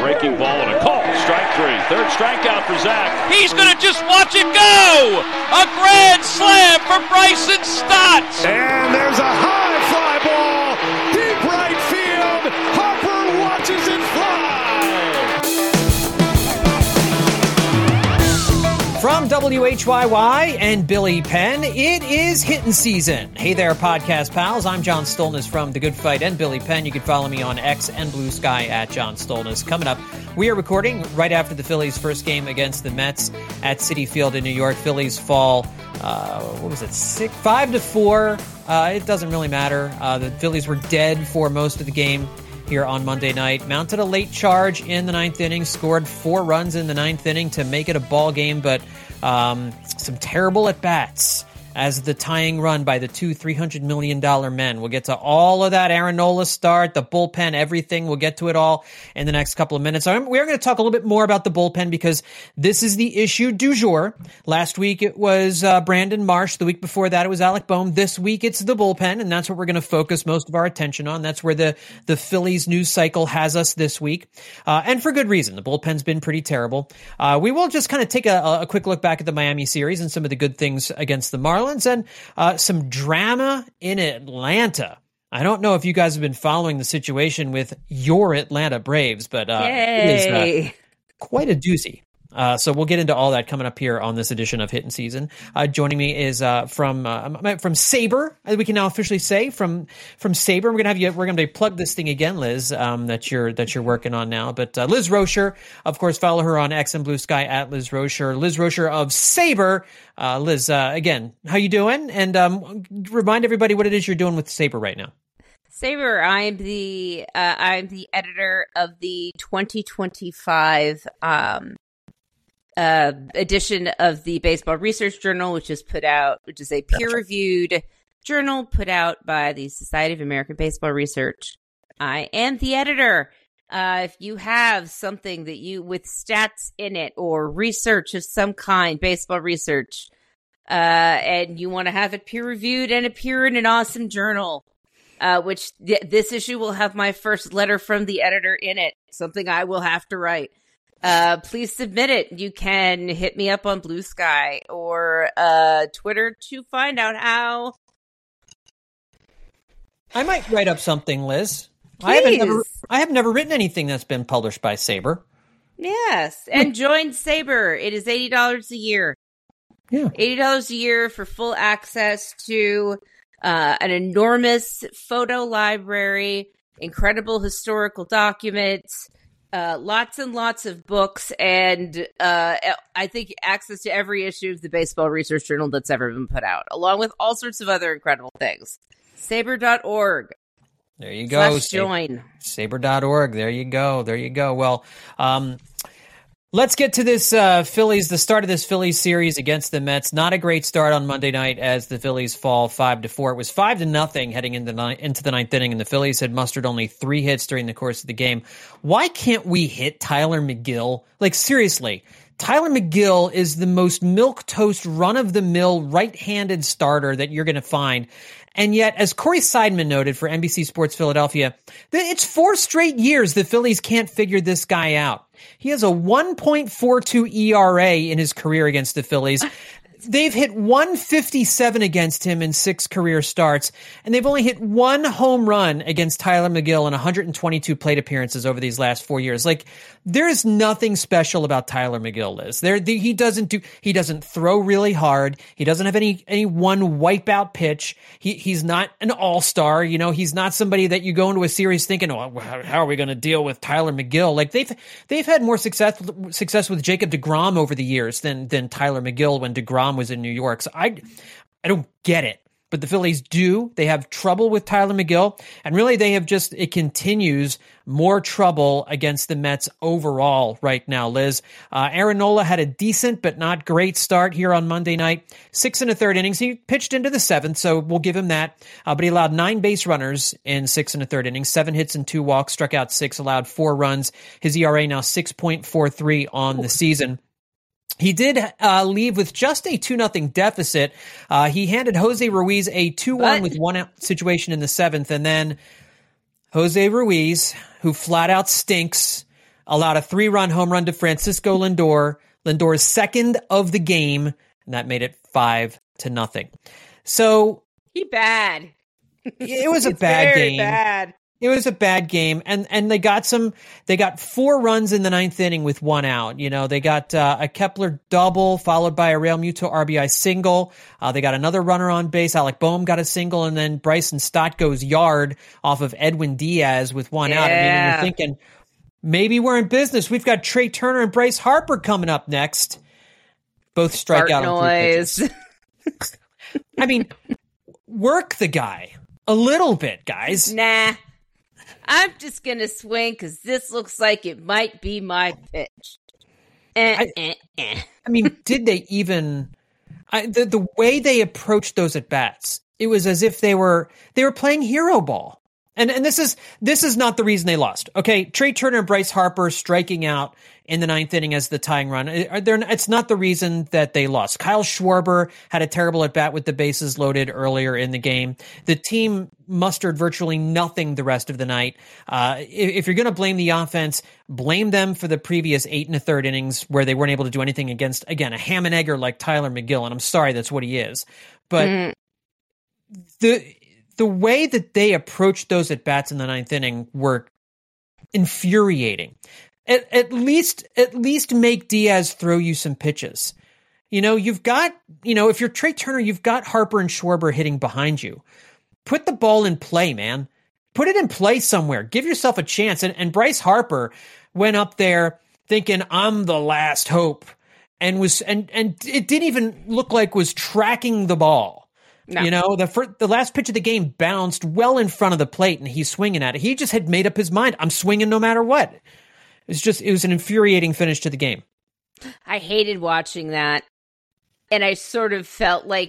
breaking ball and a call. Strike three. Third strikeout for Zach. He's going to just watch it go. A grand slam for Bryson Stott. And there's a high fly ball. Deep right field. Harper watches it fly. From WHYY and Billy Penn, it is hitting season. Hey there, podcast pals. I'm John Stolnis from The Good Fight and Billy Penn. You can follow me on X and Blue Sky at John Stolnis. Coming up, we are recording right after the Phillies' first game against the Mets at Citi Field in New York. Phillies fall, 5-4. It doesn't really matter. The Phillies were dead for most of the game here on Monday night. Mounted a late charge in the ninth inning, scored 4 runs in the ninth inning to make it a ball game, but some terrible at-bats as the tying run by the two $300 million men. We'll get to all of that. Aaron Nola start, the bullpen, everything. We'll get to it all in the next couple of minutes. We're going to talk a little bit more about the bullpen because this is the issue du jour. Last week it was Brandon Marsh. The week before that it was Alec Bohm. This week it's the bullpen, and that's what we're going to focus most of our attention on. That's where the Phillies news cycle has us this week. And for good reason. The bullpen's been pretty terrible. We will just kind of take a quick look back at the Miami series and some of the good things against the Marlins. And some drama in Atlanta. I don't know if you guys have been following the situation with your Atlanta Braves, but it is quite a doozy. So we'll get into all that coming up here on this edition of Hittin' Season. Joining me is from Saber, as we can now officially say, from Saber. We're going to plug this thing again, Liz, that you're working on now. But Liz Rocher, of course, follow her on X and Blue Sky at Liz Rocher. Liz Rocher of Saber. Liz, again, how you doing? And remind everybody what it is you're doing with Saber right now. Saber, I'm the editor of the 2025 edition of the Baseball Research Journal, which is a peer-reviewed journal put out by the Society of American Baseball Research. I am the editor. If you have something with stats in it or research of some kind, baseball research, and you want to have it peer-reviewed and appear in an awesome journal, which this issue will have my first letter from the editor in it, something I will have to write. Please submit it. You can hit me up on Blue Sky or Twitter to find out how. I might write up something, Liz. Please. I have never written anything that's been published by Saber. Yes, and join Saber. It is $80 a year. Yeah, $80 a year for full access to an enormous photo library, incredible historical documents. Lots and lots of books, and I think access to every issue of the Baseball Research Journal that's ever been put out, along with all sorts of other incredible things. Saber.org. There you go. Join. Saber.org. There you go. Well, let's get to this Phillies, the start of this Phillies series against the Mets. Not a great start on Monday night as the Phillies fall 5-4. It was 5-0 heading into the ninth inning, and the Phillies had mustered only 3 hits during the course of the game. Why can't we hit Tyler McGill? Like, seriously, Tyler McGill is the most milquetoast, run-of-the-mill, right-handed starter that you're going to find. And yet, as Corey Seidman noted for NBC Sports Philadelphia, it's 4 straight years the Phillies can't figure this guy out. He has a 1.42 ERA in his career against the Phillies. They've hit 157 against him in 6 career starts, and they've only hit 1 home run against Tyler McGill in 122 plate appearances over these last 4 years. Like, there's nothing special about Tyler McGill, Liz. He doesn't throw really hard. He doesn't have any one wipeout pitch. He's not an all-star. You know, he's not somebody that you go into a series thinking, oh, how are we going to deal with Tyler McGill? Like, they've had more success with Jacob deGrom over the years than Tyler McGill when deGrom was in New York. So I don't get it. But the Phillies do. They have trouble with Tyler McGill. And really, it continues more trouble against the Mets overall right now, Liz. Aaron Nola had a decent but not great start here on Monday night. 6 1/3 innings. He pitched into the 7th, so we'll give him that. But he allowed 9 base runners in 6 1/3 innings, 7 hits and 2 walks, struck out 6, allowed 4 runs. His ERA now 6.43 on the season. He did leave with just a 2-0 deficit. He handed Jose Ruiz a 2-1 with 1 out situation in the 7th, and then Jose Ruiz, who flat out stinks, allowed a 3-run home run to Francisco Lindor. Lindor's second of the game, and that made it 5-0. So he bad. It was a bad game. Bad. It was a bad game, and they got 4 runs in the 9th inning with 1 out. You know, they got a Kepler double followed by a Real Muto RBI single. They got another runner on base. Alec Boehm got a single, and then Bryson Stott goes yard off of Edwin Diaz with 1 out. I mean, you're thinking maybe we're in business. We've got Trey Turner and Bryce Harper coming up next. Both strike out on 3 pitches. I mean, work the guy a little bit, guys. Nah. I'm just going to swing because this looks like it might be my pitch. I mean, did they even... the way they approached those at-bats, it was as if they were playing hero ball. And this is not the reason they lost. Okay, Trey Turner and Bryce Harper striking out in the 9th inning as the tying run. It's not the reason that they lost. Kyle Schwarber had a terrible at-bat with the bases loaded earlier in the game. The team mustered virtually nothing the rest of the night. If you're going to blame the offense, blame them for the previous 8 1/3 innings where they weren't able to do anything against, again, a ham and egger like Tyler McGill. And I'm sorry, that's what he is. But the way that they approached those at-bats in the 9th inning were infuriating. At least make Diaz throw you some pitches. You know, if you're Trey Turner, you've got Harper and Schwarber hitting behind you. Put the ball in play, man. Put it in play somewhere. Give yourself a chance. And Bryce Harper went up there thinking, I'm the last hope, and it didn't even look like was tracking the ball. No. You know, the last pitch of the game bounced well in front of the plate, and he's swinging at it. He just had made up his mind. I'm swinging no matter what. It was an infuriating finish to the game. I hated watching that, and I sort of felt like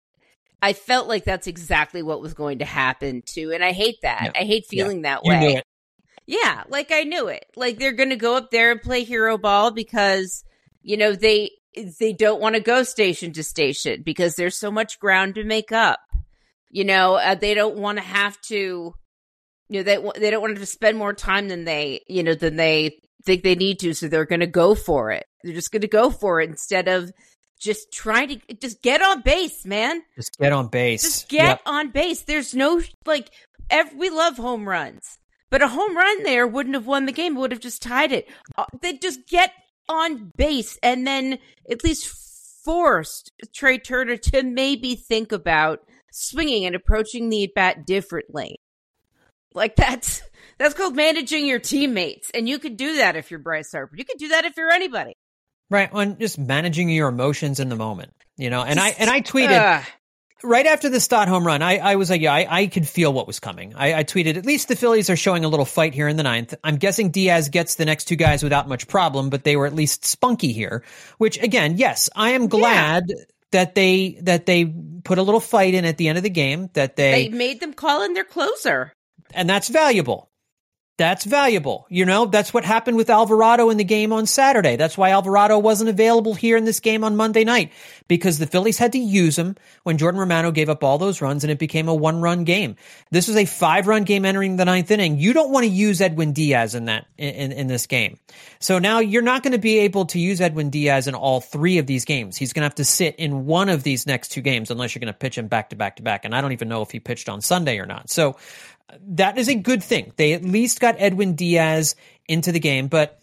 that's exactly what was going to happen too, and I hate that. Yeah. I hate feeling that way. You knew it. Yeah, like I knew it. Like they're going to go up there and play hero ball because, you know, they don't want to go station to station because there's so much ground to make up. You know, they don't want to have to, you know, they don't want to spend more time than they think they need to. So they're going to go for it. They're just going to go for it instead of just trying to just get on base, man. Just get on base. Just get on base. There's no, like, we love home runs, but a home run there wouldn't have won the game. It would have just tied it. They just get on base and then at least forced Trey Turner to maybe think about swinging and approaching the at-bat differently. Like that's called managing your teammates. And you could do that if you're Bryce Harper. You could do that if you're anybody. Right. On just managing your emotions in the moment, you know, and I tweeted right after the Stott home run, I was like, yeah, I could feel what was coming. I tweeted, at least the Phillies are showing a little fight here in the 9th. I'm guessing Diaz gets the next 2 guys without much problem, but they were at least spunky here, which again, yes, I am glad that they put a little fight in at the end of the game, that they made them call in their closer. And that's valuable. That's valuable. You know, that's what happened with Alvarado in the game on Saturday. That's why Alvarado wasn't available here in this game on Monday night, because the Phillies had to use him when Jordan Romano gave up all those runs and it became a 1-run game. This was a 5-run game entering the 9th inning. You don't want to use Edwin Diaz in this game. So now you're not going to be able to use Edwin Diaz in all 3 of these games. He's going to have to sit in one of these next 2 games unless you're going to pitch him back to back to back. And I don't even know if he pitched on Sunday or not. So that is a good thing. They at least got Edwin Diaz into the game. But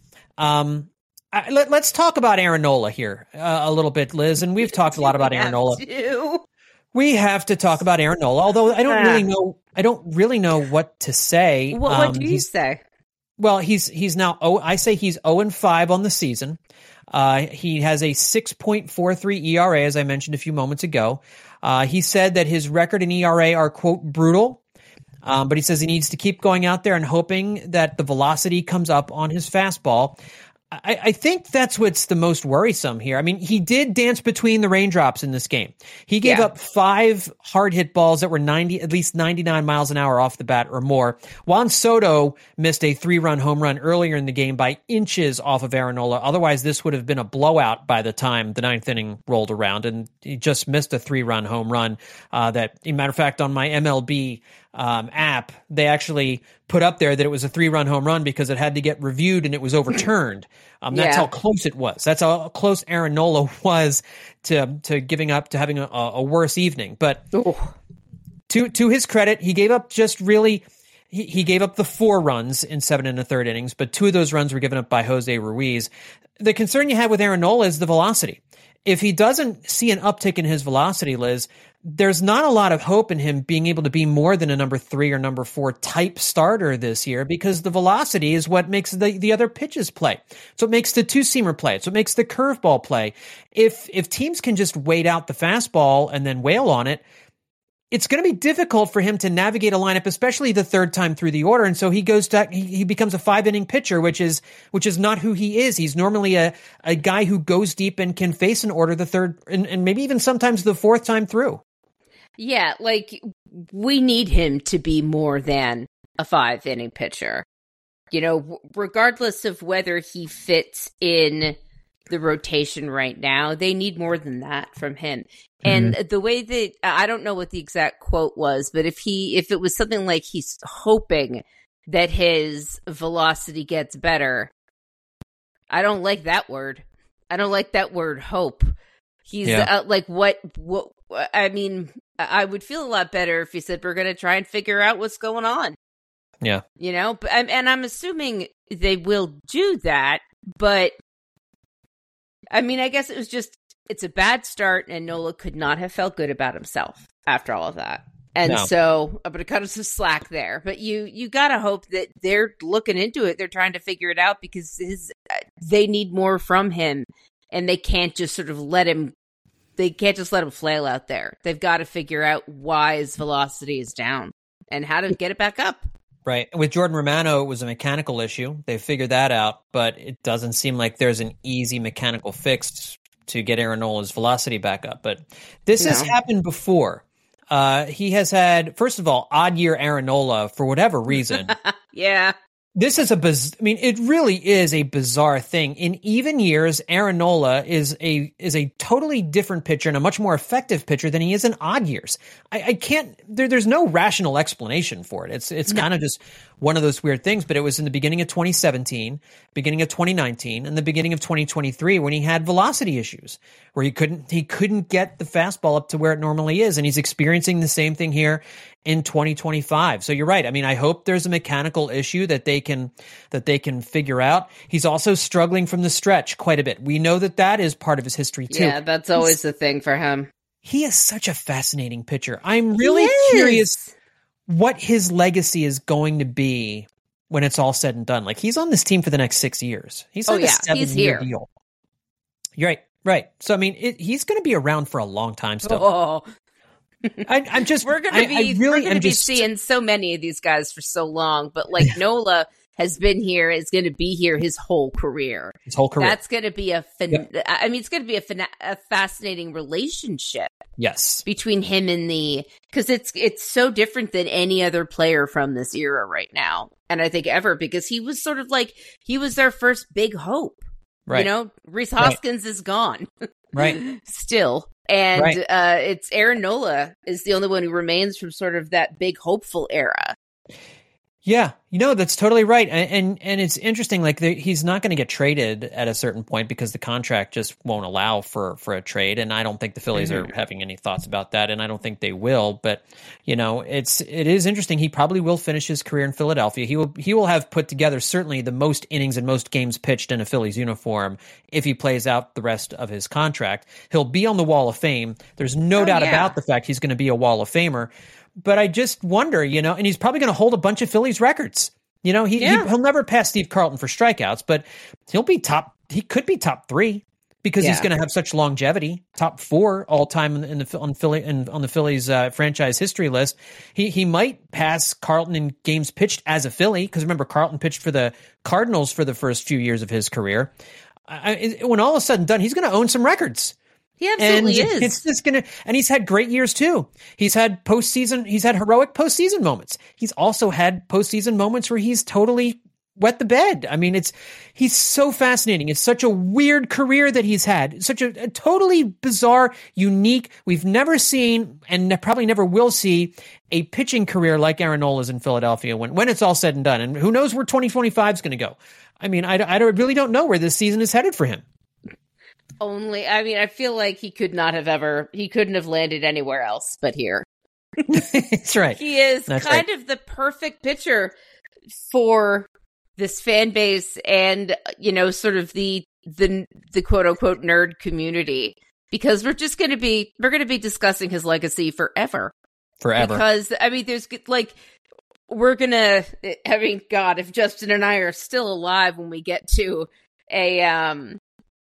let's talk about Aaron Nola here a little bit, Liz. And we've talked a lot about Aaron Nola. We have to talk about Aaron Nola, although I don't really know what to say. What do you say? Well, he's now I say he's 0-5 on the season. He has a 6.43 ERA, as I mentioned a few moments ago. He said that his record and ERA are, quote, brutal. But he says he needs to keep going out there and hoping that the velocity comes up on his fastball. I think that's what's the most worrisome here. I mean, he did dance between the raindrops in this game. He gave up 5 hard hit balls that were at least 99 miles an hour off the bat or more. Juan Soto missed a 3-run home run earlier in the game by inches off of Aaron Nola. Otherwise, this would have been a blowout by the time the 9th inning rolled around, and he just missed a 3-run home run. That, as a matter of fact, on my MLB app, they actually put up there that it was a 3-run home run because it had to get reviewed and it was overturned. That's how close it was. That's how close Aaron Nola was to giving up, to having a worse evening. But to his credit, he gave up he gave up the 4 runs in 7 1/3 innings, but 2 of those runs were given up by Jose Ruiz. The concern you have with Aaron Nola is the velocity. If he doesn't see an uptick in his velocity, Liz, there's not a lot of hope in him being able to be more than a number 3 or number 4 type starter this year, because the velocity is what makes the other pitches play. So it makes the 2-seamer play. So it makes the curveball play. If teams can just wait out the fastball and then wail on it, it's going to be difficult for him to navigate a lineup, especially the 3rd time through the order. And so he becomes a 5-inning pitcher, which is not who he is. He's normally a guy who goes deep and can face an order the 3rd and maybe even sometimes the 4th time through. Yeah, like, we need him to be more than a 5-inning pitcher. You know, regardless of whether he fits in the rotation right now, they need more than that from him. And the way that, I don't know what the exact quote was, but if it was something like he's hoping that his velocity gets better, I don't like that word. I don't like that word, hope. He's like, what, I mean, I would feel a lot better if he said, we're going to try and figure out what's going on. Yeah. You know, and I'm assuming they will do that, but I mean, I guess it was just, it's a bad start, and Nola could not have felt good about himself after all of that. And so I'm going to cut him some slack there. But you got to hope that they're looking into it. They're trying to figure it out, because they need more from him, and they can't just sort of let him flail out there. They've got to figure out why his velocity is down and how to get it back up. Right. With Jordan Romano, it was a mechanical issue. They figured that out, but it doesn't seem like there's an easy mechanical fix to get Aaron Nola's velocity back up. But this has happened before. He has had, first of all, odd year Aaron Nola for whatever reason. Yeah. This is it really is a bizarre thing. In even years, Aaron Nola is a totally different pitcher and a much more effective pitcher than he is in odd years. I can't, there's no rational explanation for it. It's kind of just one of those weird things, but it was in the beginning of 2017, beginning of 2019, and the beginning of 2023 when he had velocity issues, where he couldn't get the fastball up to where it normally is. And he's experiencing the same thing here in 2025. So you're right. I mean, I hope there's a mechanical issue that they can figure out. He's also struggling from the stretch quite a bit. We know that is part of his history too. Yeah, that's always the thing for him. He is such a fascinating pitcher. I'm really curious what his legacy is going to be when it's all said and done. Like, he's on this team for the next 6 years. He's on a 7-year deal. You're right. So I mean, he's going to be around for a long time still. Oh. We're going to be seeing so many of these guys for so long, but like Nola has been here, is going to be here his whole career. That's going to be it's going to be a fascinating relationship. Yes. Between him and because it's so different than any other player from this era right now. And I think ever, because he was sort of like, he was their first big hope. Right. You know, Rhys Hoskins is gone. Right. Still. And it's Aaron Nola is the only one who remains from sort of that big hopeful era. Yeah, that's totally right. And it's interesting, like, he's not going to get traded at a certain point because the contract just won't allow for a trade. And I don't think the Phillies are having any thoughts about that. And I don't think they will. But, it is interesting. He probably will finish his career in Philadelphia. He will have put together certainly the most innings and most games pitched in a Phillies uniform if he plays out the rest of his contract. He'll be on the Wall of Fame. There's no doubt about the fact he's going to be a Wall of Famer. But I just wonder, and he's probably going to hold a bunch of Phillies records. He'll never pass Steve Carlton for strikeouts, but he could be top 3 because he's going to have such longevity, top 4 all time on the Phillies franchise history list. He might pass Carlton in games pitched as a Philly, because remember, Carlton pitched for the Cardinals for the first few years of his career. When all is said and done, he's going to own some records. He absolutely is. It's just and he's had great years too. He's had heroic postseason moments. He's also had postseason moments where he's totally wet the bed. I mean, he's so fascinating. It's such a weird career that he's had. Such a totally bizarre, unique. We've never seen and probably never will see a pitching career like Aaron Nola's in Philadelphia when it's all said and done. And who knows where 2025 is going to go. I mean, I really don't know where this season is headed for him. I feel like he couldn't have landed anywhere else but here. That's right. He is That's kind right. of the perfect pitcher for this fan base and, sort of the quote unquote nerd community, because we're going to be discussing his legacy forever. Because, there's God, if Justin and I are still alive when we get to an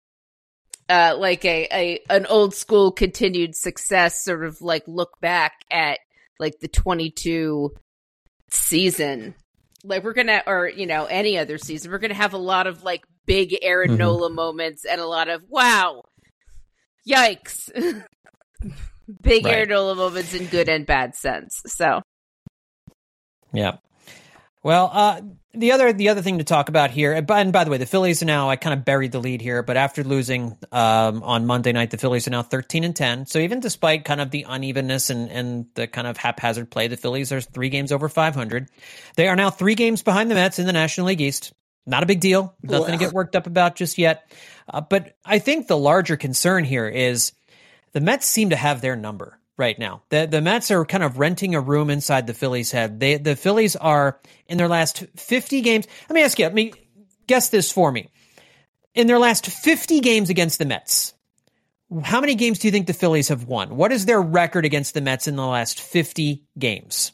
old school continued success, sort of like look back at like the 22 season, like we're gonna, or any other season, we're gonna have a lot of like big Aaron Nola moments and a lot of wow, yikes, big Right. Aaron Nola moments in good and bad sense. So yeah. Well, the other thing to talk about here, and by the way, the Phillies are now, I kind of buried the lead here, but after losing on Monday night, the Phillies are now 13-10. So even despite kind of the unevenness and the kind of haphazard play, the Phillies are 3 games over 500. They are now 3 games behind the Mets in the National League East. Not a big deal. Nothing to get worked up about just yet. But I think the larger concern here is the Mets seem to have their number right now. The Mets are kind of renting a room inside the Phillies' head. The Phillies are, in their last 50 games, let me guess this for me. In their last 50 games against the Mets, how many games do you think the Phillies have won? What is their record against the Mets in the last 50 games?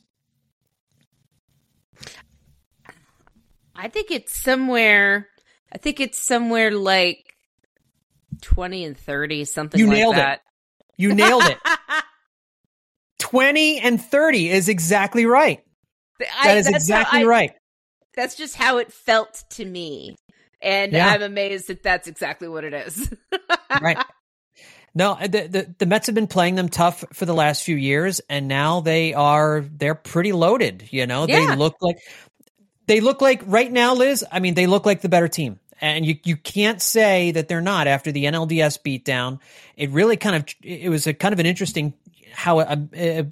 I think it's somewhere like 20-30, something You like nailed that. You nailed it. 20-30 is exactly right. That is exactly right. That's just how it felt to me. And Yeah. I'm amazed that that's exactly what it is. Right. No, the Mets have been playing them tough for the last few years, and now they're pretty loaded. Yeah. They look like right now, Liz. I mean, they look like the better team, and you can't say that they're not after the NLDS beatdown. It really it was a kind of an interesting how it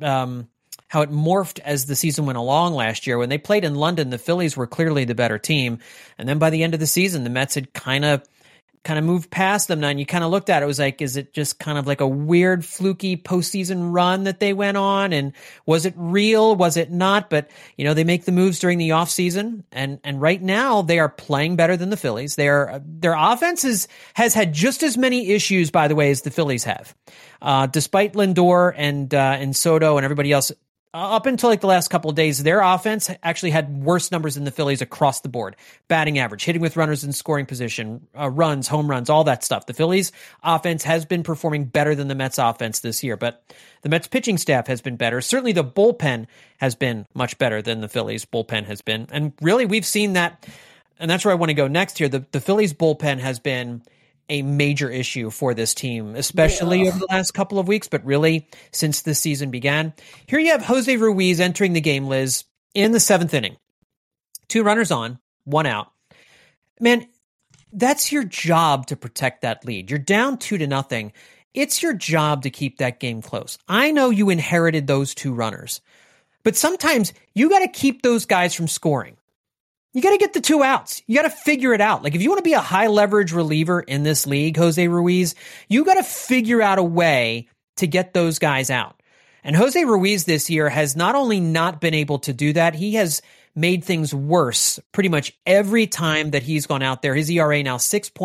morphed as the season went along last year. When they played in London, the Phillies were clearly the better team, and then by the end of the season, the Mets had kind of moved past them now, and you kind of looked at it, it was like, is it just kind of like a weird, fluky postseason run that they went on? And was it real? Was it not? But, they make the moves during the offseason, and right now they are playing better than the Phillies. Their offense has had just as many issues, by the way, as the Phillies have. Despite Lindor and Soto and everybody else, up until like the last couple of days, their offense actually had worse numbers than the Phillies across the board. Batting average, hitting with runners in scoring position, runs, home runs, all that stuff. The Phillies offense has been performing better than the Mets offense this year, but the Mets pitching staff has been better. Certainly the bullpen has been much better than the Phillies bullpen has been. And really we've seen that, and that's where I want to go next here. The Phillies bullpen has been a major issue for this team, especially over the last couple of weeks, but really since the season began. Here you have Jose Ruiz entering the game, Liz, in the 7th inning. 2 runners on, 1 out. Man, that's your job to protect that lead. You're down 2-0. It's your job to keep that game close. I know you inherited those 2 runners, but sometimes you got to keep those guys from scoring. You got to get the 2 outs. You got to figure it out. Like if you want to be a high leverage reliever in this league, Jose Ruiz, you got to figure out a way to get those guys out. And Jose Ruiz this year has not only not been able to do that, he has made things worse pretty much every time that he's gone out there. His ERA now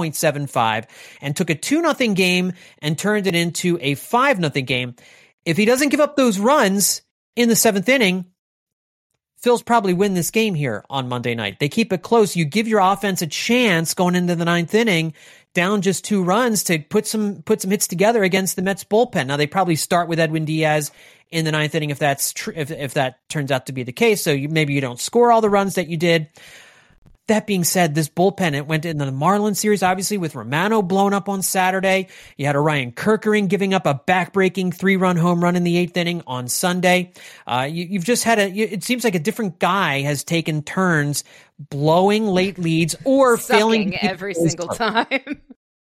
6.75 and took a 2-0 game and turned it into a 5-0 game. If he doesn't give up those runs in the 7th inning, Phil's probably win this game here on Monday night. They keep it close. You give your offense a chance going into the 9th inning, down just 2 runs to put some hits together against the Mets bullpen. Now they probably start with Edwin Diaz in the 9th inning if that's if that turns out to be the case. So maybe you don't score all the runs that you did. That being said, this bullpen, it went into the Marlins series, obviously, with Romano blown up on Saturday. You had Orion Kerkering giving up a backbreaking 3-run home run in the 8th inning on Sunday. You've just had it seems like a different guy has taken turns blowing late leads or failing every single time.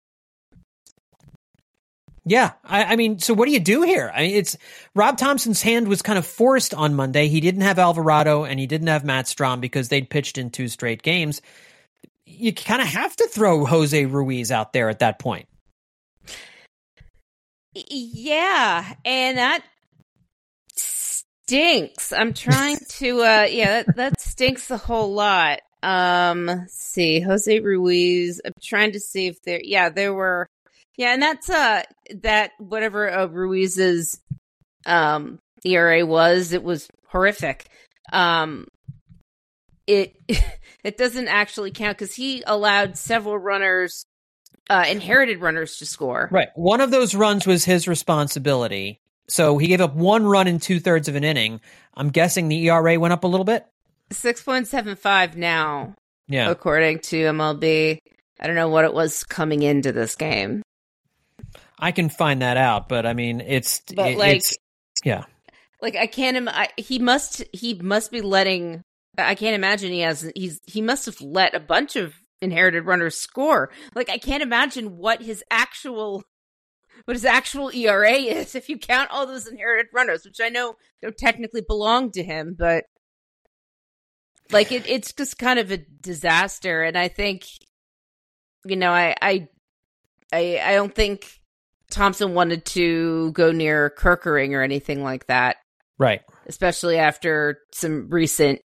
Yeah. I mean, so what do you do here? I mean, it's Rob Thompson's hand was kind of forced on Monday. He didn't have Alvarado and he didn't have Matt Strahm because they'd pitched in 2 straight games. You kind of have to throw Jose Ruiz out there at that point. Yeah. And that stinks. I'm trying to, that stinks a whole lot. Let's see, Jose Ruiz. I'm trying to see if there were. Yeah, and that's that whatever Ruiz's ERA was, it was horrific. It doesn't actually count because he allowed several runners, inherited runners, to score. Right, one of those runs was his responsibility. So he gave up 1 run in 2/3 of an inning. I'm guessing the ERA went up a little bit. 6.75 now. Yeah, according to MLB. I don't know what it was coming into this game. I can find that out, but I mean, yeah. Like I can't. He must be letting. I can't imagine he must have let a bunch of inherited runners score. Like I can't imagine what his actual ERA is if you count all those inherited runners, which I know don't technically belong to him, but like it's just kind of a disaster. And I think, I don't think Thompson wanted to go near Kerkering or anything like that. Right. Especially after some recent,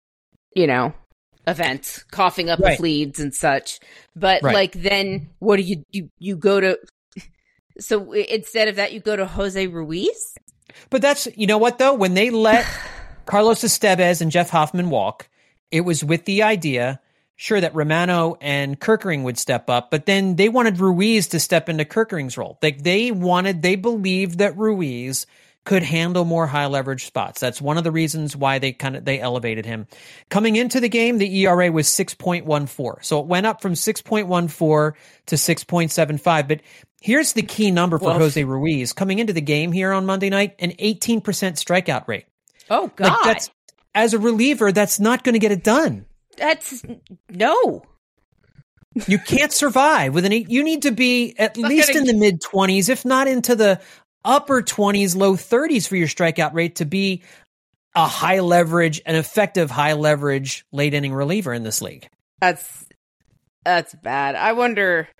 events, coughing up his leads and such. But then what do you go to? So instead of that, you go to Jose Ruiz? But that's, you know what though? When they let Carlos Estevez and Jeff Hoffman walk, it was with the idea, sure, that Romano and Kerkering would step up, but then they wanted Ruiz to step into Kerkering's role. They believed that Ruiz could handle more high leverage spots. That's one of the reasons why they elevated him. Coming into the game, the ERA was 6.14. So it went up from 6.14 to 6.75. But here's the key number for Jose Ruiz. Coming into the game here on Monday night, an 18% strikeout rate. Oh, God. As a reliever, that's not going to get it done. No. You can't survive with you need to be at least in the mid 20s, if not into the upper 20s, low 30s for your strikeout rate to be a high leverage, an effective high leverage late inning reliever in this league. That's bad. I wonder.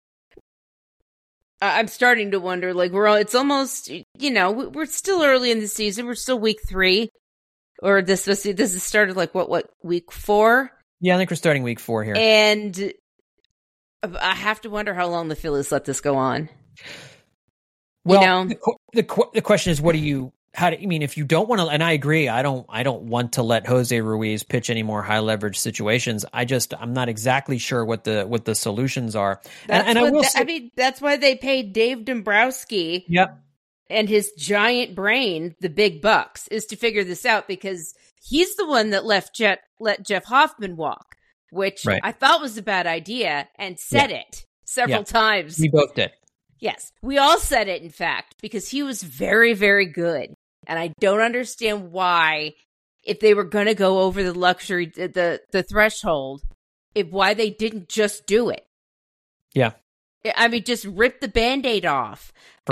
I'm starting to wonder. Like it's almost, we're still early in the season. We're still week 3, or this is started like what week 4. Yeah, I think we're starting week 4 here. And I have to wonder how long the Phillies let this go on. Well, the question is, if you don't want to, and I agree, I don't want to let Jose Ruiz pitch any more high leverage situations. I'm not exactly sure what the solutions are. That's why they paid Dave Dombrowski. Yep. And his giant brain, the big bucks, is to figure this out because he's the one that let Jeff Hoffman walk, which I thought was a bad idea and said it several times. We both did. Yes, we all said it, in fact, because he was very, very good. And I don't understand why, if they were going to go over the luxury, the threshold, why they didn't just do it. Yeah. I mean, just rip the Band-Aid off.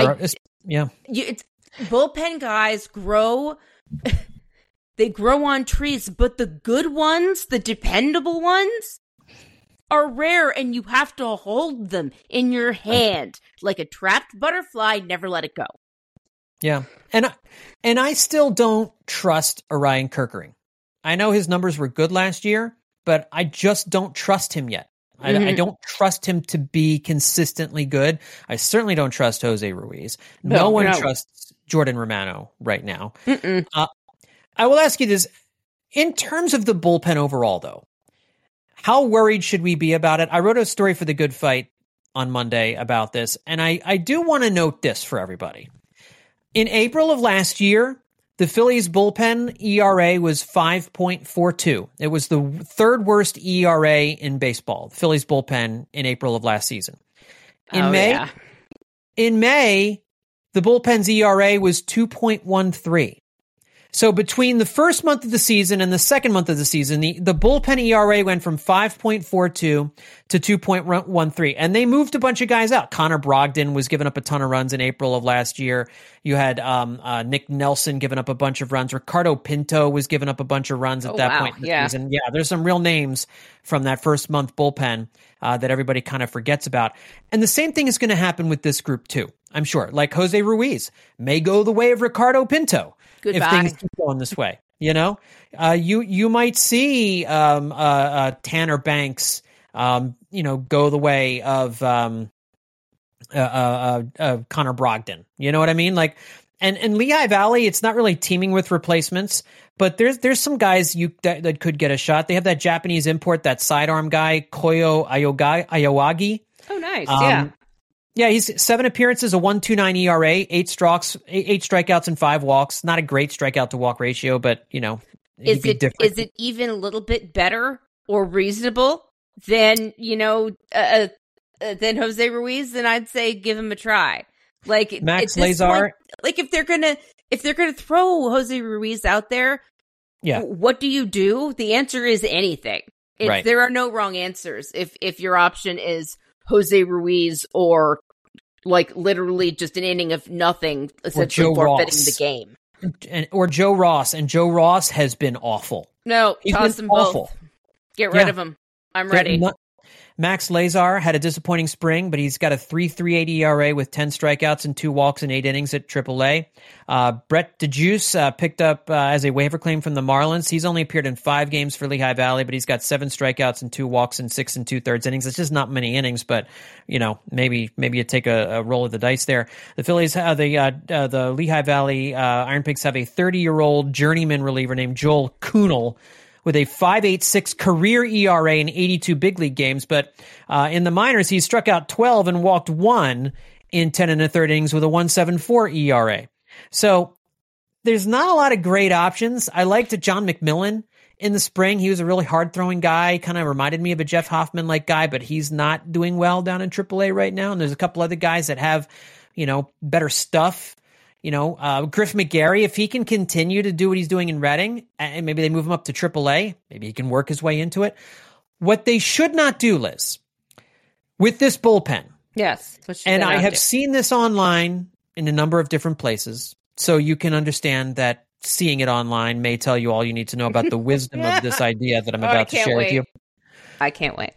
Bullpen guys grow, they grow on trees, but the good ones, the dependable ones, are rare, and you have to hold them in your hand like a trapped butterfly. Never let it go. Yeah, and I still don't trust Orion Kerkering. I know his numbers were good last year, but I just don't trust him yet. I don't trust him to be consistently good. I certainly don't trust Jose Ruiz. No one trusts Jordan Romano right now. I will ask you this. In terms of the bullpen overall, though, how worried should we be about it? I wrote a story for The Good Fight on Monday about this, and I do want to note this for everybody. In April of last year, the Phillies bullpen ERA was 5.42. It was the third worst ERA in baseball, the Phillies bullpen in April of last season. In May, the bullpen's ERA was 2.13. So between the first month of the season and the second month of the season, the bullpen ERA went from 5.42 to 2.13. And they moved a bunch of guys out. Connor Brogdon was giving up a ton of runs in April of last year. You had Nick Nelson giving up a bunch of runs. Ricardo Pinto was giving up a bunch of runs at that point in the season. Yeah, there's some real names from that first month bullpen that everybody kind of forgets about. And the same thing is going to happen with this group too, I'm sure. Like Jose Ruiz may go the way of Ricardo Pinto. Goodbye. If things keep going this way, you might see Tanner Banks, go the way of Connor Brogdon. You know what I mean? Like, and Lehigh Valley, it's not really teaming with replacements, but there's some guys that could get a shot. They have that Japanese import, that sidearm guy, Koyo Aoyagi. Oh, nice. Yeah. Yeah, he's 7 appearances, a 1.29 ERA, 8 strikeouts and 5 walks. Not a great strikeout to walk ratio, but is it even a little bit better or reasonable than than Jose Ruiz? Then I'd say give him a try. Like Max Lazar. Like if they're gonna throw Jose Ruiz out there, what do you do? The answer is anything. Right. There are no wrong answers. If your option is Jose Ruiz or like literally just an inning of nothing, essentially forfeiting the game. Or Joe Ross. And Joe Ross has been awful. No, toss them both. Get rid of him. I'm ready. Max Lazar had a disappointing spring, but he's got a 3.38 ERA with 10 strikeouts and 2 walks in 8 innings at AAA. Brett DeJuice picked up as a waiver claim from the Marlins. He's only appeared in 5 games for Lehigh Valley, but he's got 7 strikeouts and 2 walks in 6 2/3 innings. It's just not many innings, but maybe you take a roll of the dice there. The Phillies, the Lehigh Valley Iron Pigs have a 30-year-old journeyman reliever named Joel Kuhnel, with a 5.86 career ERA in 82 big league games. But in the minors, he struck out 12 and walked 1 in 10 1/3 innings with a 1.74 ERA. So there's not a lot of great options. I liked John McMillan in the spring. He was a really hard-throwing guy, kind of reminded me of a Jeff Hoffman-like guy, but he's not doing well down in AAA right now. And there's a couple other guys that have, better stuff. Griff McGarry, if he can continue to do what he's doing in Reading, and maybe they move him up to AAA, maybe he can work his way into it. What they should not do, Liz, with this bullpen. Yes. And I have seen this online in a number of different places, so you can understand that seeing it online may tell you all you need to know about the wisdom of this idea that I'm about to share with you. I can't wait.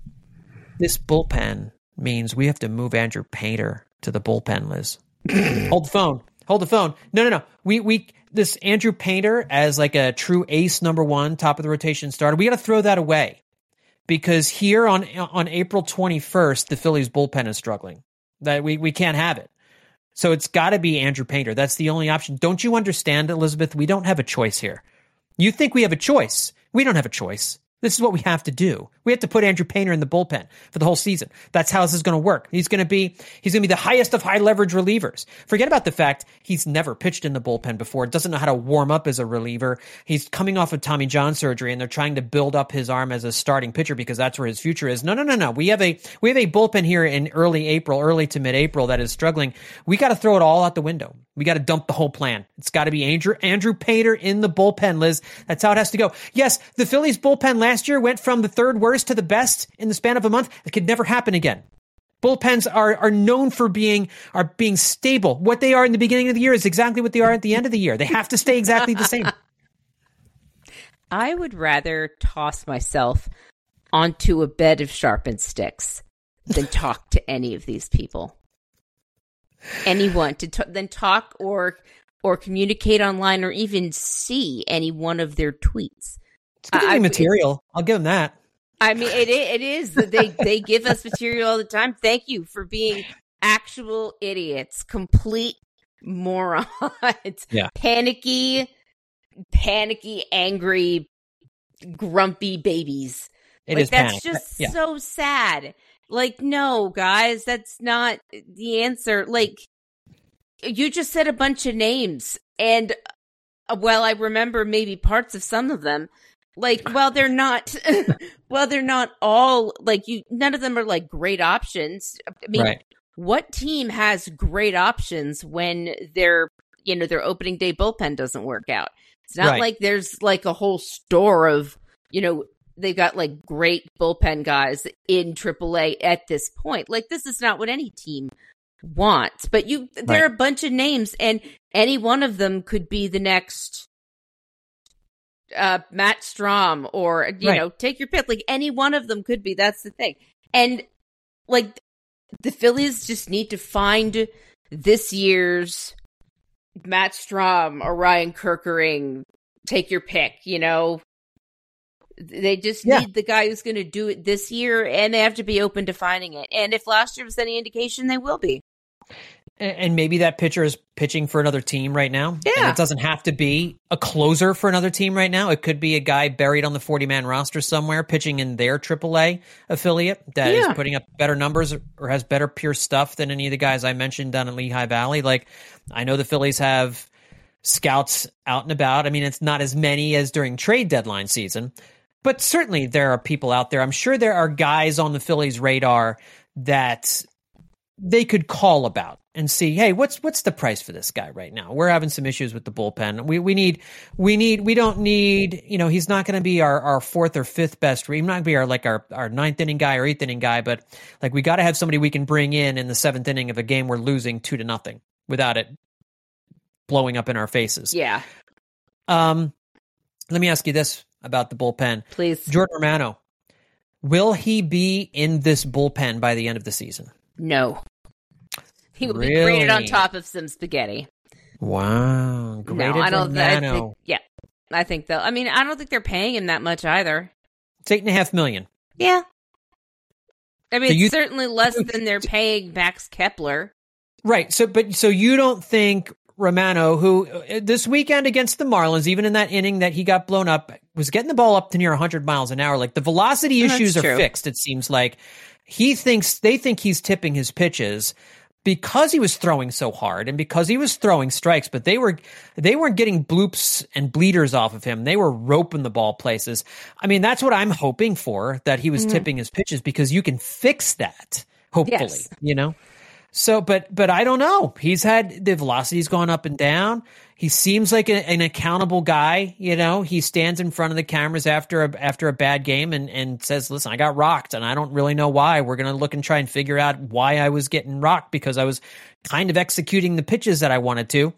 This bullpen means we have to move Andrew Painter to the bullpen, Liz. Hold the phone. No. This Andrew Painter as like a true ace number 1, top of the rotation starter, we got to throw that away because here on April 21st, the Phillies bullpen is struggling. That we can't have it. So it's got to be Andrew Painter. That's the only option. Don't you understand, Elizabeth? We don't have a choice here. You think we have a choice. We don't have a choice. This is what we have to do. We have to put Andrew Painter in the bullpen for the whole season. That's how this is going to work. He's going to be the highest of high leverage relievers. Forget about the fact he's never pitched in the bullpen before, doesn't know how to warm up as a reliever. He's coming off of Tommy John surgery and they're trying to build up his arm as a starting pitcher because that's where his future is. No. We have a bullpen here in early to mid-April that is struggling. We got to throw it all out the window. We got to dump the whole plan. It's got to be Andrew Painter in the bullpen, Liz. That's how it has to go. Yes, the Phillies bullpen last year went from the third worst to the best in the span of a month. It could never happen again. Bullpens are known for being stable. What they are in the beginning of the year is exactly what they are at the end of the year. They have to stay exactly the same. I would rather toss myself onto a bed of sharpened sticks than talk to any of these people. Anyone then talk or communicate online or even see any one of their tweets. It's good material. I'll give them that. I mean, it is. They give us material all the time. Thank you for being actual idiots, complete morons, panicky, angry, grumpy babies. That's panic. Just so sad. Like, no, guys, that's not the answer. Like, you just said a bunch of names, and Well, I remember maybe parts of some of them. Like, while they're not all like none of them are like great options. I mean, Right. what team has great options when their opening day bullpen doesn't work out? It's not Right. like there's like a whole store of, they've got like great bullpen guys in AAA at this point. Like, this is not what any team wants. But there are a bunch of names, and any one of them could be the next Matt Strom, or take your pick. Like, any one of them could be. That's the thing. And like, the Phillies just need to find this year's Matt Strom or Ryan Kerkering. Take your pick. They just need the guy who's going to do it this year, and they have to be open to finding it. And if last year was any indication, they will be. And maybe that pitcher is pitching for another team right now. Yeah. And it doesn't have to be a closer for another team right now. It could be a guy buried on the 40-man roster somewhere pitching in their AAA affiliate that is putting up better numbers or has better pure stuff than any of the guys I mentioned down in Lehigh Valley. Like, I know the Phillies have scouts out and about. I mean, it's not as many as during trade deadline season, but certainly there are people out there. I'm sure there are guys on the Phillies' radar that they could call about and see, hey, what's the price for this guy right now? We're having some issues with the bullpen. We don't need, he's not going to be our fourth or fifth best. He's not going to be our ninth inning guy or eighth inning guy, but like, we got to have somebody we can bring in the seventh inning of a game we're losing 2-0 without it blowing up in our faces. Yeah. Let me ask you this about the bullpen. Please. Jordan Romano, will he be in this bullpen by the end of the season? No. He would be graded on top of some spaghetti. Wow. Graded I don't Romano. I think they'll. I mean, I don't think they're paying him that much either. It's $8.5 million. Yeah. I mean, So it's certainly less than they're paying Max Kepler. Right. So you don't think Romano, who this weekend against the Marlins, even in that inning that he got blown up, was getting the ball up to near 100 miles an hour. Like, the velocity issues are fixed, it seems like. They think he's tipping his pitches because he was throwing so hard and because he was throwing strikes, but they weren't getting bloops and bleeders off of him. They were roping the ball places. I mean, that's what I'm hoping for, that he was tipping his pitches, because you can fix that, hopefully, So, but I don't know. He's had the velocity's gone up and down. He seems like an accountable guy. He stands in front of the cameras after a bad game and says, "Listen, I got rocked, and I don't really know why. We're going to look and try and figure out why I was getting rocked, because I was kind of executing the pitches that I wanted to."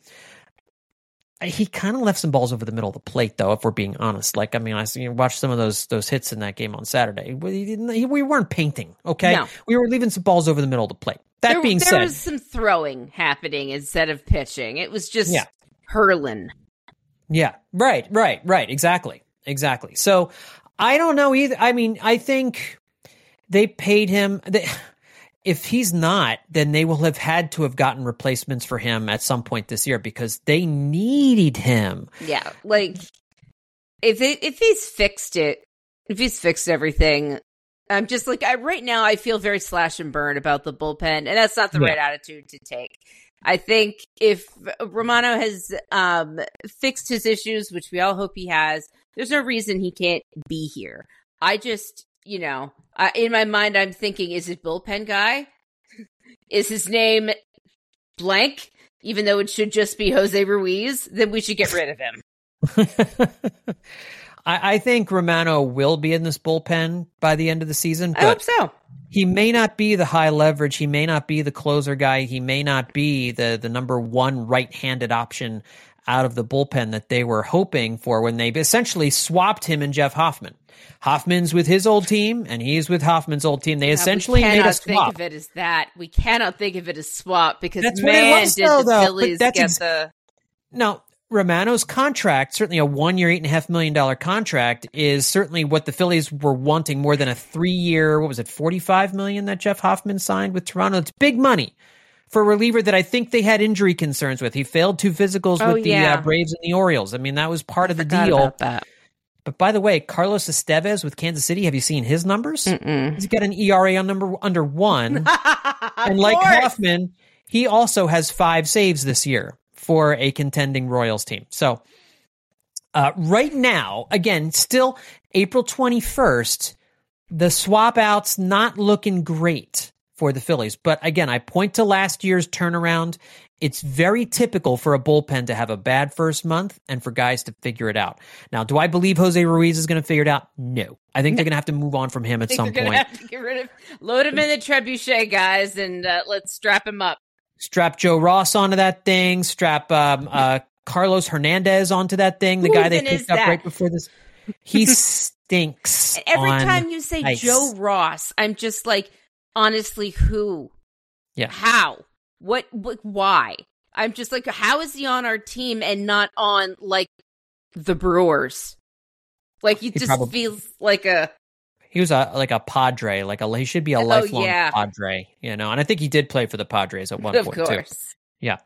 He kind of left some balls over the middle of the plate, though, if we're being honest. Like, I mean, I watched some of those hits in that game on Saturday. We weren't painting, okay? No. We were leaving some balls over the middle of the plate. That being said, there was some throwing happening instead of pitching. It was just hurling. Yeah, right, exactly. So I don't know either. I mean, I think they paid him. If he's not, then they will have had to have gotten replacements for him at some point this year, because they needed him. Yeah, like if he's fixed it, if he's fixed everything, I'm just like, right now I feel very slash and burn about the bullpen, and that's not the right attitude to take. I think if Romano has fixed his issues, which we all hope he has, there's no reason he can't be here. I just, in my mind, I'm thinking, is it bullpen guy? Is his name blank? Even though it should just be Jose Ruiz, then we should get rid of him. I think Romano will be in this bullpen by the end of the season. But I hope so. He may not be the high leverage. He may not be the closer guy. He may not be the number one right-handed option out of the bullpen that they were hoping for when they essentially swapped him and Jeff Hoffman. Hoffman's with his old team, and he's with Hoffman's old team. They essentially made a swap. We cannot think of it as that. We cannot think of it as swap, because that's man, what it was, did though, the Phillies get the... No, Romano's contract, certainly a 1 year, $8.5 million contract, is certainly what the Phillies were wanting more than a 3 year, $45 million that Jeff Hoffman signed with Toronto. It's big money for a reliever that I think they had injury concerns with. He failed 2 physicals with the Braves and the Orioles. I mean, that was part of the deal. About that. But by the way, Carlos Estevez with Kansas City, have you seen his numbers? He's got an ERA under 1. And like Hoffman, he also has 5 saves this year for a contending Royals team. So Right now, again, still April 21st, the swap out's not looking great for the Phillies. But again, I point to last year's turnaround. It's very typical for a bullpen to have a bad first month and for guys to figure it out. Now, do I believe Jose Ruiz is going to figure it out? No. I think they're going to have to move on from him at some point. Have to get rid of, load him in the trebuchet, guys, and let's strap him up. Strap Joe Ross onto that thing. Strap Carlos Hernandez onto that thing. The guy they picked up right before this. He stinks. Every time you say ice. Joe Ross, I'm just like, honestly, who? Yeah. How? What? Why? I'm just like, how is he on our team and not on like the Brewers? Like he just feels like a. He was like a Padre, he should be a lifelong Padre, And I think he did play for the Padres at one point too. Yeah.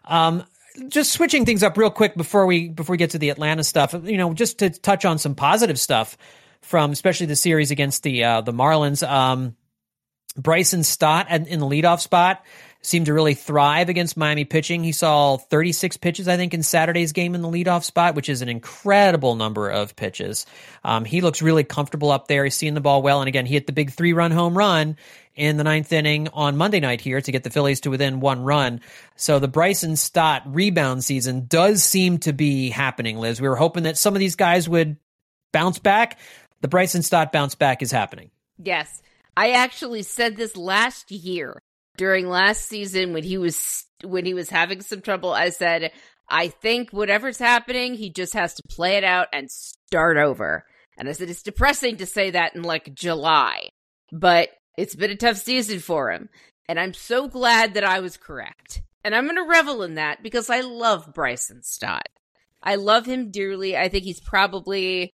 Just switching things up real quick before we get to the Atlanta stuff. Just to touch on some positive stuff from especially the series against the Marlins. Bryson Stott in the leadoff spot seemed to really thrive against Miami pitching. He saw 36 pitches, I think, in Saturday's game in the leadoff spot, which is an incredible number of pitches. He looks really comfortable up there. He's seeing the ball well. And again, he hit the big 3-run home run in the 9th inning on Monday night here to get the Phillies to within 1 run. So the Bryson Stott rebound season does seem to be happening, Liz. We were hoping that some of these guys would bounce back. The Bryson Stott bounce back is happening. Yes. I actually said this last year during last season when he was having some trouble. I said, I think whatever's happening, he just has to play it out and start over. And I said, it's depressing to say that in like July, but it's been a tough season for him. And I'm so glad that I was correct. And I'm going to revel in that because I love Bryson Stott. I love him dearly. I think he's probably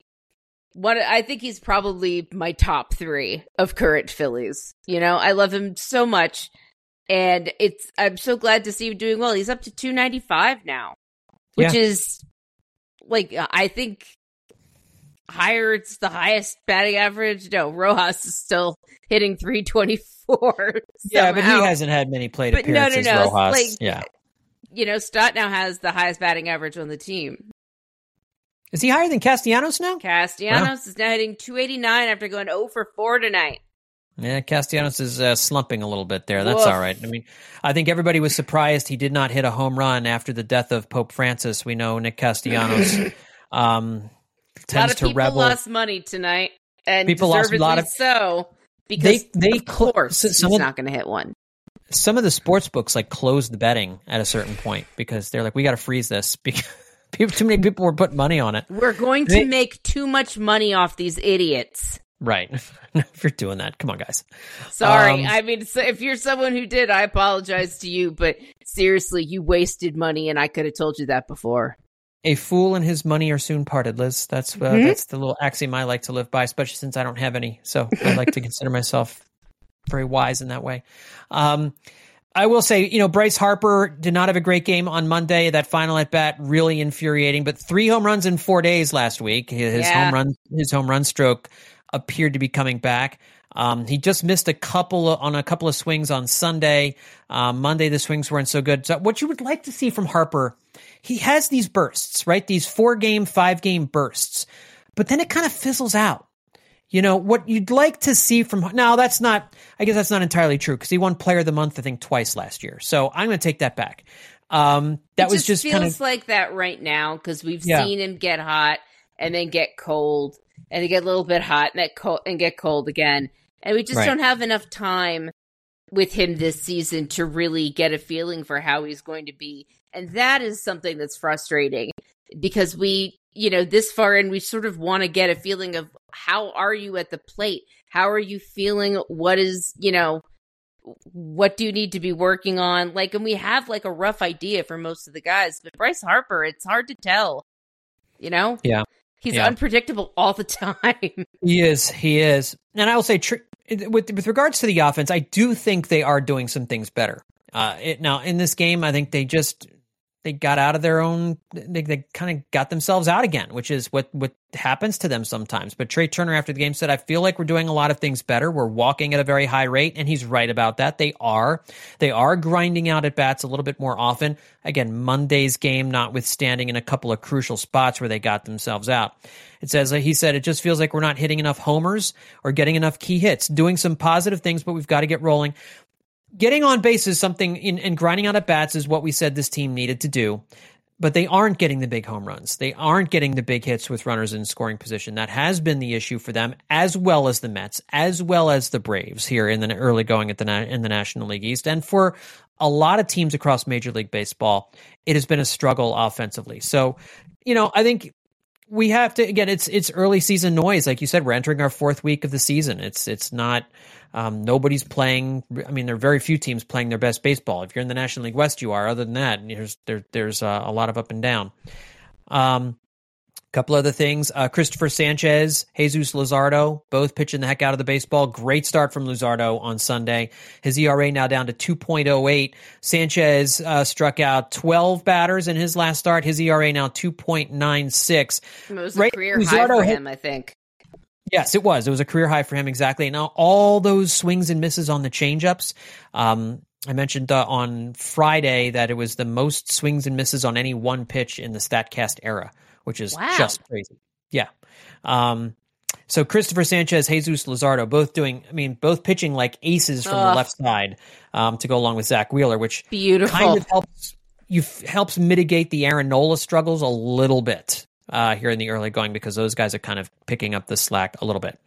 my top 3 of current Phillies. I love him so much. And I'm so glad to see him doing well. He's up to 295 now, which is like, I think higher. It's the highest batting average. No, Rojas is still hitting 324. Yeah, but he hasn't had many plate appearances. No. Rojas. Stott now has the highest batting average on the team. Is he higher than Castellanos now? Castellanos is now hitting 289 after going 0 for 4 tonight. Yeah, Castellanos is slumping a little bit there. That's all right. I mean, I think everybody was surprised he did not hit a home run after the death of Pope Francis. We know Nick Castellanos tends to rebel. A lot of people lost money tonight, and people lost a lot of so because of course he's not going to hit one. Some of the sports books closed the betting at a certain point because they're like, we got to freeze this because too many people were putting money on it. We're going to make too much money off these idiots. Right. If you're doing that, come on, guys. Sorry. I mean, so if you're someone who did, I apologize to you, but seriously, you wasted money and I could have told you that before. A fool and his money are soon parted, Liz. That's the little axiom I like to live by, especially since I don't have any. So I like to consider myself very wise in that way. I will say, Bryce Harper did not have a great game on Monday. That final at bat really infuriating, but 3 home runs in 4 days last week. His home run stroke appeared to be coming back. He just missed a couple of swings on Sunday. Monday, the swings weren't so good. So what you would like to see from Harper, he has these bursts, right? These 4-game, 5-game bursts, but then it kind of fizzles out. What you'd like to see from, now I guess that's not entirely true because he won Player of the Month, I think, twice last year. So I'm going to take that back. That was just feels like that right now because we've seen him get hot and then get cold and then get a little bit hot and get cold again. And we just don't have enough time with him this season to really get a feeling for how he's going to be. And that is something that's frustrating because we, this far in, we sort of want to get a feeling of how are you at the plate? How are you feeling? What is, what do you need to be working on? And we have a rough idea for most of the guys, but Bryce Harper, it's hard to tell, Yeah. He's unpredictable all the time. He is. And I will say, with regards to the offense, I do think they are doing some things better. Now, in this game, I think they just they got out of their own, they kind of got themselves out again, which is what happens to them sometimes. But Trey Turner after the game said, I feel like we're doing a lot of things better. We're walking at a very high rate. And he's right about that. They are grinding out at bats a little bit more often. Again, Monday's game notwithstanding in a couple of crucial spots where they got themselves out. It says, he said, it just feels like we're not hitting enough homers or getting enough key hits, doing some positive things, but we've got to get rolling. Getting on base is something, and grinding out at bats is what we said this team needed to do, but they aren't getting the big home runs. They aren't getting the big hits with runners in scoring position. That has been the issue for them, as well as the Mets, as well as the Braves here in the early going in the National League East. And for a lot of teams across Major League Baseball, it has been a struggle offensively. So, I think we have to, again, it's early season noise. Like you said, we're entering our 4th week of the season. It's not, nobody's playing. I mean, there are very few teams playing their best baseball. If you're in the National League West, you are. Other than that, there's a lot of up and down. Couple other things. Christopher Sanchez, Jesus Luzardo, both pitching the heck out of the baseball. Great start from Luzardo on Sunday. His ERA now down to 2.08. Sanchez struck out 12 batters in his last start. His ERA now 2.96. It was a career high for him, I think. Yes, it was. It was a career high for him, exactly. Now, all those swings and misses on the changeups. I mentioned on Friday that it was the most swings and misses on any one pitch in the StatCast era, which is just crazy. Yeah. So Christopher Sanchez, Jesus Luzardo, both pitching like aces from the left side to go along with Zach Wheeler, which kind of helps mitigate the Aaron Nola struggles a little bit here in the early going, because those guys are kind of picking up the slack a little bit.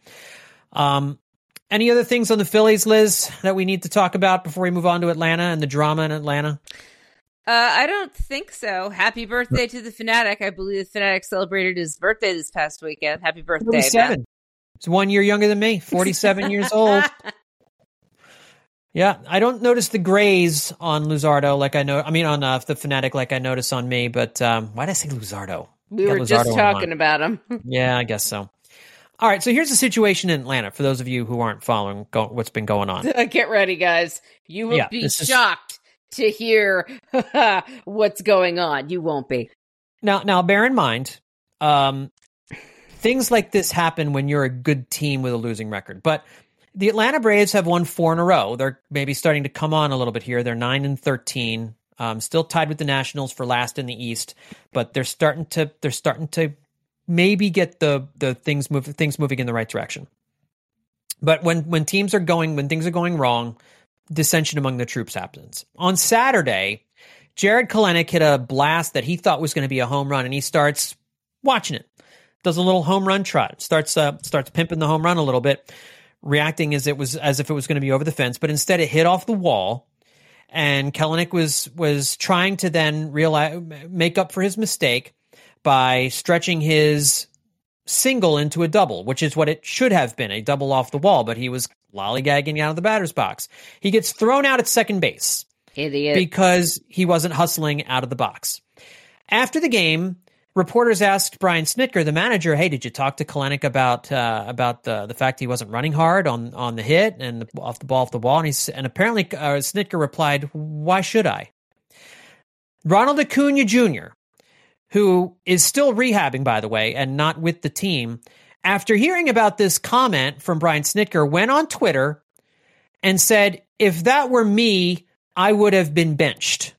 Any other things on the Phillies, Liz, that we need to talk about before we move on to Atlanta and the drama in Atlanta? I don't think so. Happy birthday to the Fanatic. I believe the Fanatic celebrated his birthday this past weekend. Happy birthday, 47. man. It's 1 year younger than me, 47 years old. Yeah, I don't notice the grays on Luzardo on the Fanatic like I notice on me, but why did I say Luzardo? We were just talking about him. Yeah, I guess so. All right, so here's the situation in Atlanta for those of you who aren't following what's been going on. Get ready, guys. You will be shocked to hear what's going on. You won't be. Now, bear in mind, things like this happen when you're a good team with a losing record. But the Atlanta Braves have won 4 in a row. They're maybe starting to come on a little bit here. They're 9-13, still tied with the Nationals for last in the East. But they're starting to maybe get the things moving in the right direction. But when things are going wrong, dissension among the troops happens. On Saturday, Jared Kelenic hit a blast that he thought was going to be a home run, and he starts watching it. Does a little home run trot. Starts pimping the home run a little bit, reacting as if it was going to be over the fence, but instead it hit off the wall. And Kelenic was trying to then make up for his mistake by stretching his single into a double, which is what it should have been, a double off the wall, but he was lollygagging out of the batter's box. He gets thrown out at second base. Idiot. Because he wasn't hustling out of the box. After the game, reporters asked Brian Snitker, the manager, hey, did you talk to Kelenic about the fact he wasn't running hard on the hit and off the wall? And apparently Snitker replied, why should I? Ronald Acuna Jr., who is still rehabbing, by the way, and not with the team, after hearing about this comment from Brian Snitker, went on Twitter and said, if that were me, I would have been benched.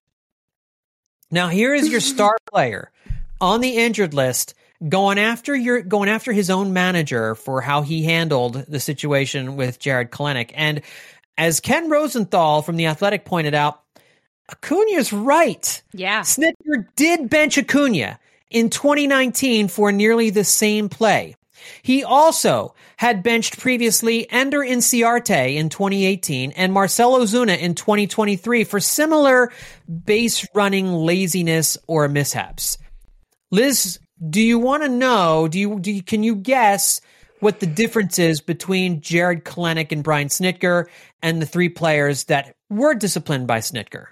Now, here is your star player on the injured list going after his own manager for how he handled the situation with Jared Kelenic. And as Ken Rosenthal from The Athletic pointed out, Acuna's right. Yeah. Snitker did bench Acuna in 2019 for nearly the same play. He also had benched previously Ender Inciarte in 2018 and Marcell Ozuna in 2023 for similar base running laziness or mishaps. Liz, do you want to know, can you guess what the difference is between Jared Kelenic and Brian Snitker and the 3 players that were disciplined by Snitker?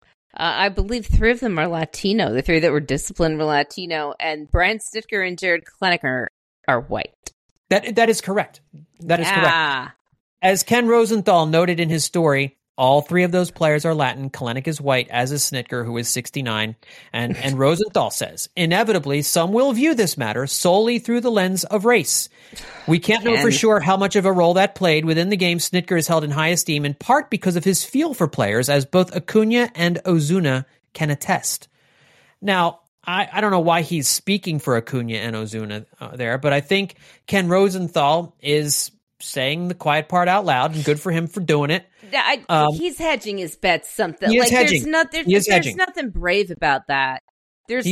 I believe 3 of them are Latino. The 3 that were disciplined were Latino, and Brian Snitker and Jared Kelenic are white. That is correct. That is correct. As Ken Rosenthal noted in his story, All three of those players are Latin. Kalenic is white, as is Snitker, who is 69. And Rosenthal says, inevitably, some will view this matter solely through the lens of race. We can't know for sure how much of a role that played. Within the game, Snitker is held in high esteem, in part because of his feel for players, as both Acuna and Ozuna can attest. Now, I don't know why he's speaking for Acuna and Ozuna there, but I think Ken Rosenthal is saying the quiet part out loud, and good for him for doing it. He's hedging his bets. Something he is like hedging. There's nothing brave about that. There's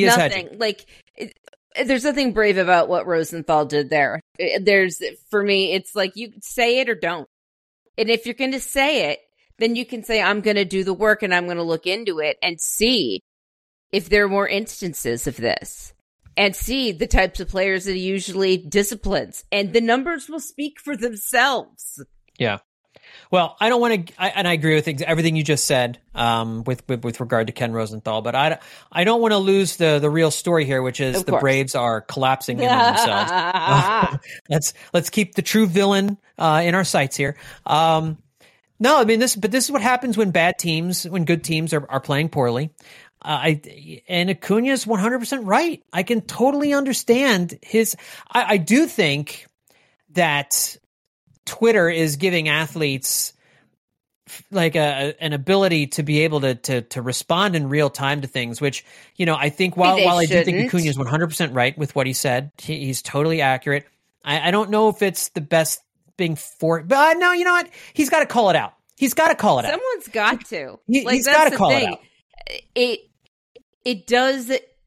nothing brave about what Rosenthal did there. For me, it's like you say it or don't. And if you're going to say it, then you can say, I'm going to do the work and I'm going to look into it and see if there are more instances of this. And see the types of players that he usually disciplines. And the numbers will speak for themselves. Yeah. Well, I don't want to, and I agree with everything you just said with regard to Ken Rosenthal, but I don't want to lose the real story here, which is the Braves are collapsing in on themselves. Let's keep the true villain in our sights here. No, I mean this is what happens when when good teams are playing poorly. And Acuna is 100% right. I can totally understand I do think that Twitter is giving athletes like an ability to be able to respond in real time to things, which, I think while I do think Acuna is 100% right with what he said, he's totally accurate. I don't know if it's the best thing but no, you know what? He's got to call it out. He's got to call it out. Someone's got to. He's got to call it out. It does.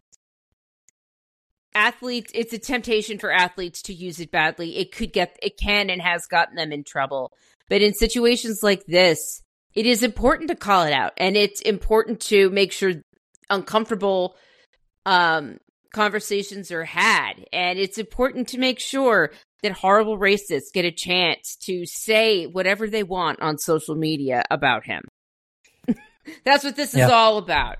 Athletes, it's a temptation for athletes to use it badly. It can and has gotten them in trouble. But in situations like this, it is important to call it out, and it's important to make sure uncomfortable conversations are had, and it's important to make sure that horrible racists get a chance to say whatever they want on social media about him. That's what this is all about.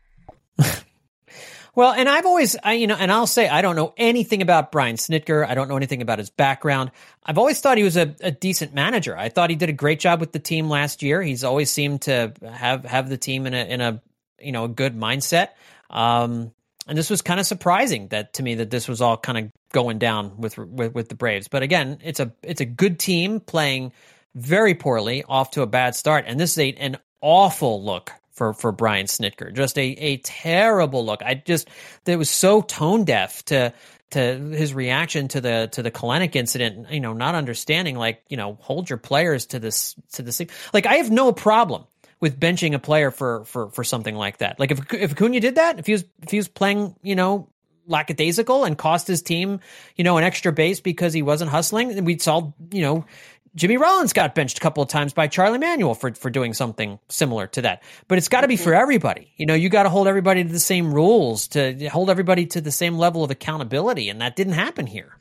Well, and I've always, and I'll say, I don't know anything about Brian Snitker. I don't know anything about his background. I've always thought he was a decent manager. I thought he did a great job with the team last year. He's always seemed to have the team in a good mindset. And this was kind of surprising to me that this was all kind of going down with the Braves. But again, it's a good team playing very poorly off to a bad start. And this is an awful look for Brian Snitker. Just a terrible look. It was so tone deaf to his reaction to the Kalenic incident, not understanding, hold your players to this. Like, I have no problem with benching a player for something like that. Like, if Acuna did that, if he was playing, lackadaisical and cost his team, an extra base because he wasn't hustling, and we saw, Jimmy Rollins got benched a couple of times by Charlie Manuel for doing something similar to that. But it's got to be for everybody. You got to hold everybody to the same rules, to hold everybody to the same level of accountability, and that didn't happen here.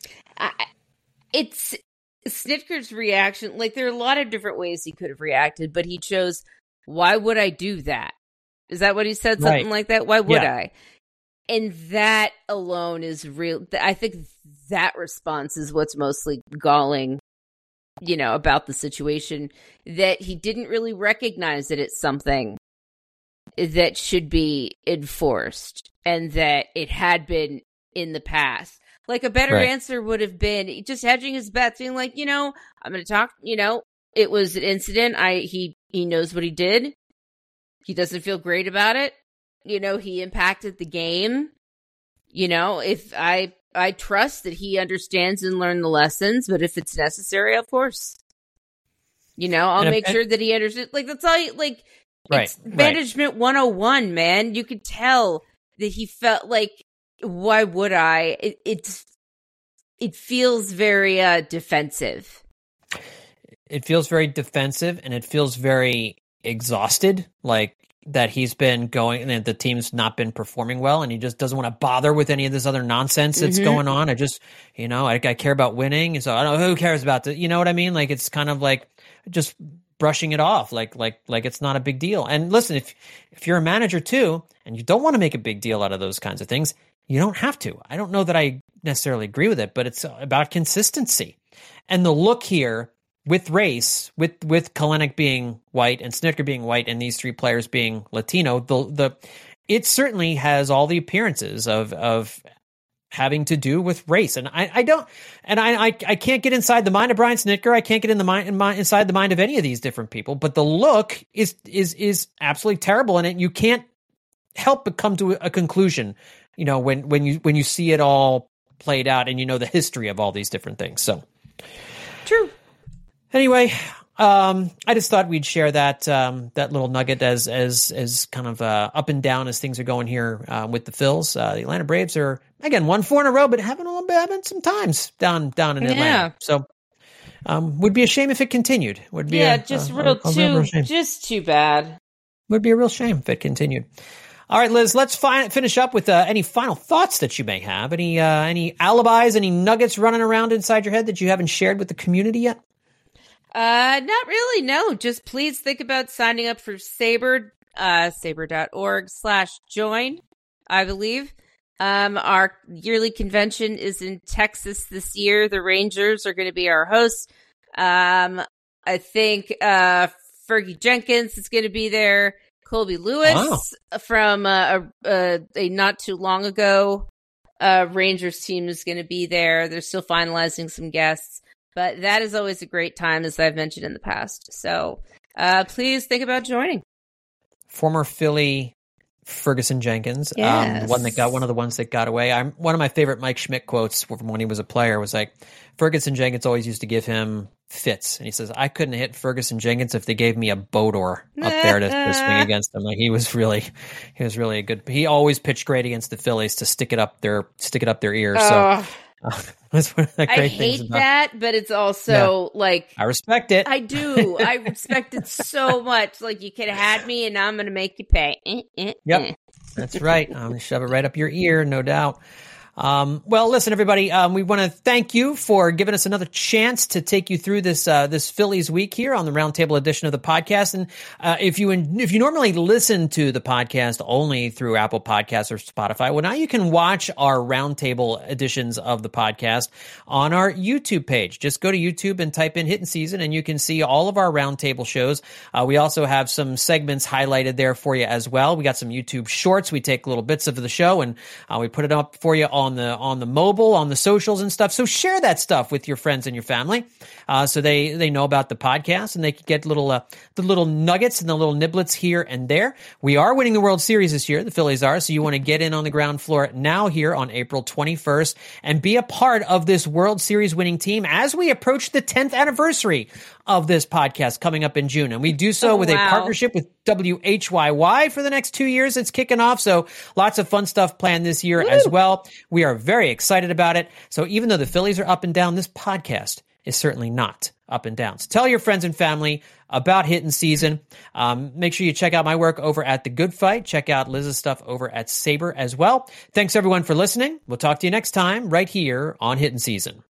It's Snitker's reaction. Like, there are a lot of different ways he could have reacted, but he chose, why would I do that? Is that what he said? Something like that? Why would I? And that alone is real. I think that response is what's mostly galling, about the situation, that he didn't really recognize that it's something that should be enforced and that it had been in the past. Like, a better answer would have been just hedging his bets, being like, I'm going to talk, it was an incident. He knows what he did. He doesn't feel great about it. He impacted the game. If I trust that he understands and learned the lessons, but if it's necessary, of course, I'll make sure that he understands. Like, that's all. It's management 101, man. You could tell that he felt like, why would I? It feels very defensive. It feels very defensive, and it feels very exhausted. Like, that he's been going and the team's not been performing well, and he just doesn't want to bother with any of this other nonsense that's going on. I just, I care about winning. So I don't know who cares about the, you know what I mean? Like, it's kind of like just brushing it off like it's not a big deal. And listen, if you're a manager too, and you don't want to make a big deal out of those kinds of things, you don't have to. I don't know that I necessarily agree with it, but it's about consistency. And the look here with race, with Kelenic being white and Snitker being white and these three players being Latino, it certainly has all the appearances of having to do with race. And I can't get inside the mind of Brian Snitker. I can't get inside the mind of any of these different people, but the look is absolutely terrible. And you can't help but come to a conclusion, when you see it all played out and the history of all these different things. So true. Anyway, I just thought we'd share that little nugget as kind of up and down as things are going here with the Phils. The Atlanta Braves are again 1-4 in a row, but having some times down in Atlanta. Yeah. So would be a shame if it continued. Would be just too bad. Would be a real shame if it continued. All right, Liz, let's finish up with any final thoughts that you may have. Any alibis, any nuggets running around inside your head that you haven't shared with the community yet? Not really, no. Just please think about signing up for SABR, SABR.org/join, I believe. Our yearly convention is in Texas this year. The Rangers are going to be our hosts. I think Fergie Jenkins is going to be there. Colby Lewis from a not too long ago Rangers team is going to be there. They're still finalizing some guests. But that is always a great time, as I've mentioned in the past. So please think about joining. Former Philly Ferguson Jenkins, yes. one of the ones that got away. One of my favorite Mike Schmidt quotes from when he was a player was like, Ferguson Jenkins always used to give him fits. And he says, I couldn't hit Ferguson Jenkins if they gave me a Bodor up there to swing against him. Like he was really a good, he always pitched great against the Phillies to stick it up their ear. So that's one of the great things. I hate that, but it's also like I respect it. I do. I respect it so much. Like you could have had me, and now I'm going to make you pay. Yep, that's right. I'm going to shove it right up your ear, no doubt. Well, listen, everybody, we want to thank you for giving us another chance to take you through this Phillies week here on the Roundtable edition of the podcast. And if you normally listen to the podcast only through Apple Podcasts or Spotify, well, now you can watch our Roundtable editions of the podcast on our YouTube page. Just go to YouTube and type in Hittin' Season, and you can see all of our Roundtable shows. We also have some segments highlighted there for you as well. We got some YouTube shorts. We take little bits of the show and we put it up for you on the mobile, on the socials and stuff. So share that stuff with your friends and your family, so they know about the podcast and they can get the little nuggets and the little niblets here and there. We are winning the World Series this year. The Phillies are. So you want to get in on the ground floor now here on April 21st and be a part of this World Series winning team as we approach the 10th anniversary of this podcast coming up in June. And we do so with a partnership with WHYY for the next 2 years. It's kicking off. So lots of fun stuff planned this year as well. We are very excited about it. So even though the Phillies are up and down, this podcast is certainly not up and down. So tell your friends and family about Hittin' Season. Make sure you check out my work over at The Good Fight. Check out Liz's stuff over at SABR as well. Thanks everyone for listening. We'll talk to you next time right here on Hittin' Season.